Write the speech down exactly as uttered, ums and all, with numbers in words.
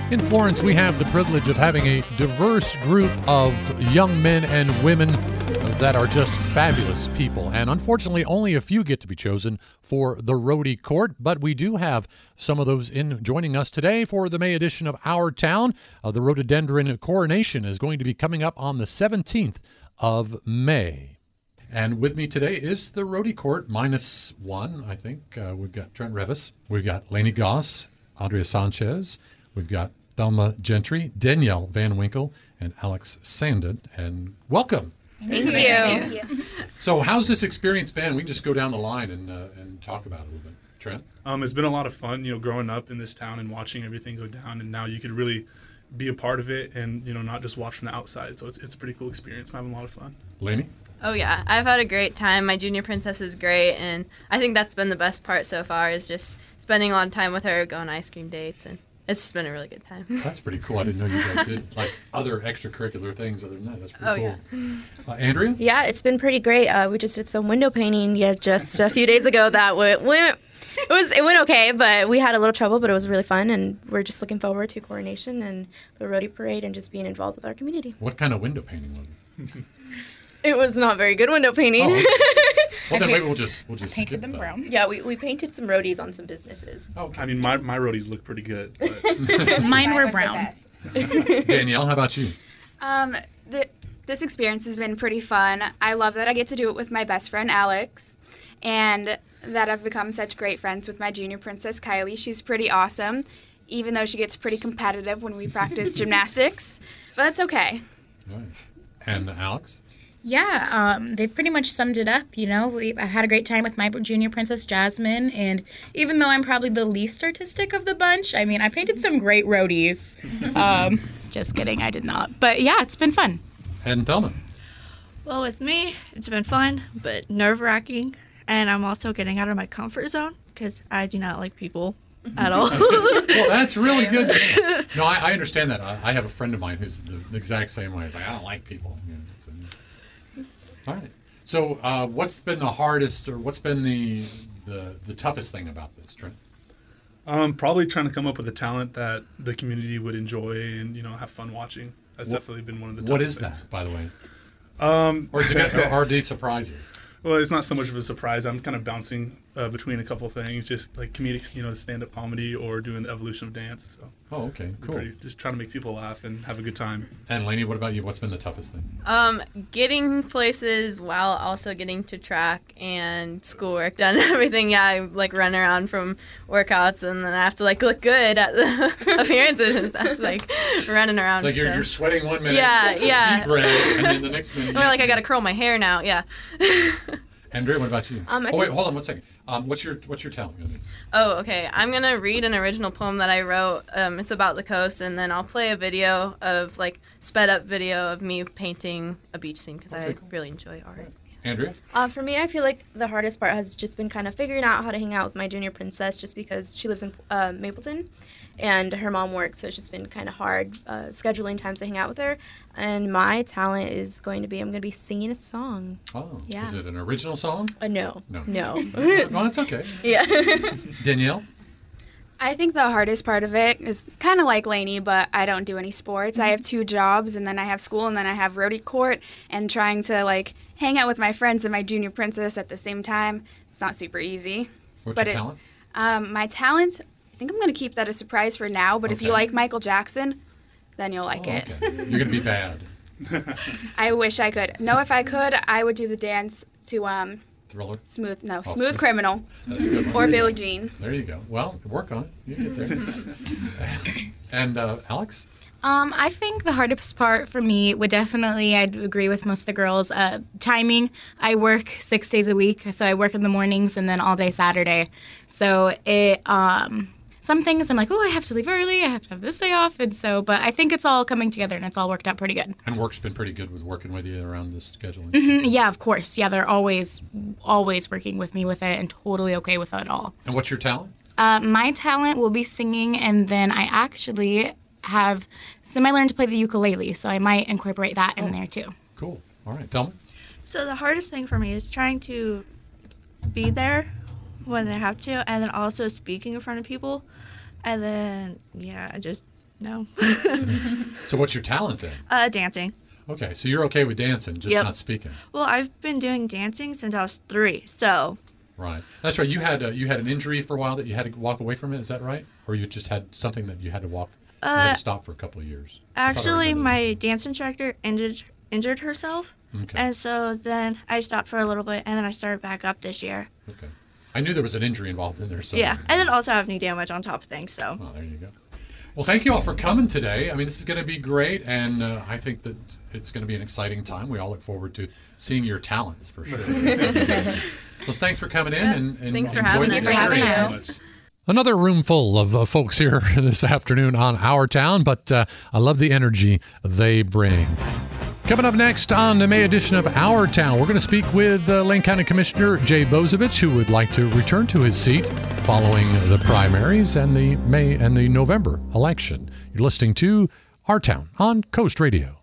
In Florence, we have the privilege of having a diverse group of young men and women that are just fabulous people. And unfortunately, only a few get to be chosen for the Roadie Court. But we do have some of those in joining us today for the May edition of Our Town. Uh, the Rhododendron Coronation is going to be coming up on the seventeenth of May. And with me today is the Roadie Court, minus one, I think. Uh, we've got Trent Revis. We've got Lainey Goss, Andrea Sanchez. We've got Thelma Gentry, Danielle Van Winkle, and Alex Sandin. And welcome. Thank you. Thank you. So how's this experience been? We can just go down the line and uh, and talk about it a little bit. Trent? Um, it's been a lot of fun, you know, growing up in this town and watching everything go down. And now you could really be a part of it and, you know, not just watch from the outside. So it's, it's a pretty cool experience. I'm having a lot of fun. Lainey? Oh, yeah. I've had a great time. My junior princess is great. And I think that's been the best part so far is just spending a lot of time with her, going on ice cream dates, and it's just been a really good time. That's pretty cool. I didn't know you guys did like other extracurricular things other than that. That's pretty oh, cool. Yeah. Uh, Andrea? Yeah, it's been pretty great. Uh, we just did some window painting yeah, just a few days ago. That went, went it was it went okay, but we had a little trouble, but it was really fun, and we're just looking forward to Coronation and the Roadie Parade and just being involved with our community. What kind of window painting was it? It was not very good window painting. Oh, okay. Well, then maybe we'll just we'll just painted skip them that. brown. Yeah, we, we painted some roadies on some businesses. Okay. I mean, my, my roadies look pretty good. But Mine were was the brown. best. Danielle, how about you? Um, the, this experience has been pretty fun. I love that I get to do it with my best friend Alex, and that I've become such great friends with my junior princess Kylie. She's pretty awesome, even though she gets pretty competitive when we practice gymnastics, but that's okay. All right. And Alex? Yeah, um, they've pretty much summed it up, you know. We, I had a great time with my junior princess, Jasmine, and even though I'm probably the least artistic of the bunch, I mean, I painted some great roadies. Um, just kidding, I did not. But yeah, it's been fun. And Thelma? Well, with me, it's been fun, but nerve-wracking, and I'm also getting out of my comfort zone because I do not like people at all. Well, that's really good. No, I, I understand that. I, I have a friend of mine who's the exact same way. He's like, I don't like people. You know, so, all right. So, uh, what's been the hardest, or what's been the the, the toughest thing about this, Trent? um, probably trying to come up with a talent that the community would enjoy and, you know, have fun watching. That's What- definitely been one of the toughest What is things. that, by the way? Um, Or is it gonna, or are these surprises? Well, it's not so much of a surprise. I'm kind of bouncing uh, between a couple of things, just like comedic, you know, stand-up comedy or doing the evolution of dance. So Oh, okay, cool. pretty, just trying to make people laugh and have a good time. And Lainey, what about you? What's been the toughest thing? Um, getting places while also getting to track and schoolwork done and everything. Yeah, I like run around from workouts and then I have to like look good at the appearances and stuff, like running around. It's like you're, so. you're sweating one minute, Yeah, yeah. deep breath, and then the next minute. Or like I gotta curl my hair now. Yeah. Andrea, what about you? Um, I oh wait, think- hold on one second. Um, what's your what's your talent gonna do? Oh, okay. I'm gonna read an original poem that I wrote. Um, it's about the coast, and then I'll play a video of like sped up video of me painting a beach scene because Okay, I cool. really enjoy art. Andrea? Uh, for me, I feel like the hardest part has just been kind of figuring out how to hang out with my junior princess just because she lives in uh, Mapleton and her mom works, so it's just been kind of hard uh, scheduling times to hang out with her. And my talent is going to be I'm going to be singing a song. Oh, Yeah. is it an original song? Uh, no. No. No. No, it's okay. Yeah. Danielle? I think the hardest part of it is kind of like Lainey, but I don't do any sports. I have two jobs, and then I have school, and then I have Roadie Court, and trying to like hang out with my friends and my junior princess at the same time. It's not super easy. What's But your it- talent? Um, my talent, I think I'm going to keep that a surprise for now, but if you Okay. like Michael Jackson, then you'll like Oh, it. okay. You're gonna be bad. I wish I could. No, if I could, I would do the dance to um, Thriller. Smooth, no, Oh, Smooth Smooth. Criminal That's a good one. or Billie Jean. There you go. Well, work on it. You get there. And uh, Alex? Um, I think the hardest part for me would definitely, I'd agree with most of the girls, uh, timing. I work six days a week, so I work in the mornings and then all day Saturday. So it, um, some things I'm like, oh, I have to leave early, I have to have this day off, and so, but I think it's all coming together and it's all worked out pretty good. And work's been pretty good with working with you around this scheduling. Mhm, yeah, of course. Yeah, they're always, always working with me with it and totally okay with it all. And what's your talent? Uh, my talent will be singing, and then I actually have semi-learned to play the ukulele, so I might incorporate that in Oh. there too. Cool. All right. Tell me. So the hardest thing for me is trying to be there when they have to, and then also speaking in front of people, and then yeah, I just No. So what's your talent then? uh, dancing. Okay, so you're okay with dancing, just Yep. not speaking. Well, I've been doing dancing since I was three, so Right. That's right. You had uh, you had an injury for a while that you had to walk away from it. Is that right? Or you just had something that you had to walk, you had Uh, to stop for a couple of years? I thought I actually remembered my dance instructor injured injured herself, that. Okay. and so then I stopped for a little bit, and then I started back up this year. Okay. I knew there was an injury involved in there. So Yeah, and then also have knee damage on top of things. So Well, there you go. Well, thank you all for coming today. I mean, this is going to be great, and uh, I think that it's going to be an exciting time. We all look forward to seeing your talents for sure. So thanks for coming in, and, and Thanks for enjoy having the us. for having experience. us. Another room full of uh, folks here this afternoon on Our Town, but uh, I love the energy they bring. Coming up next on the May edition of Our Town, we're going to speak with uh, Lane County Commissioner Jay Bozovich, who would like to return to his seat following the primaries and the May and the November election. You're listening to Our Town on Coast Radio.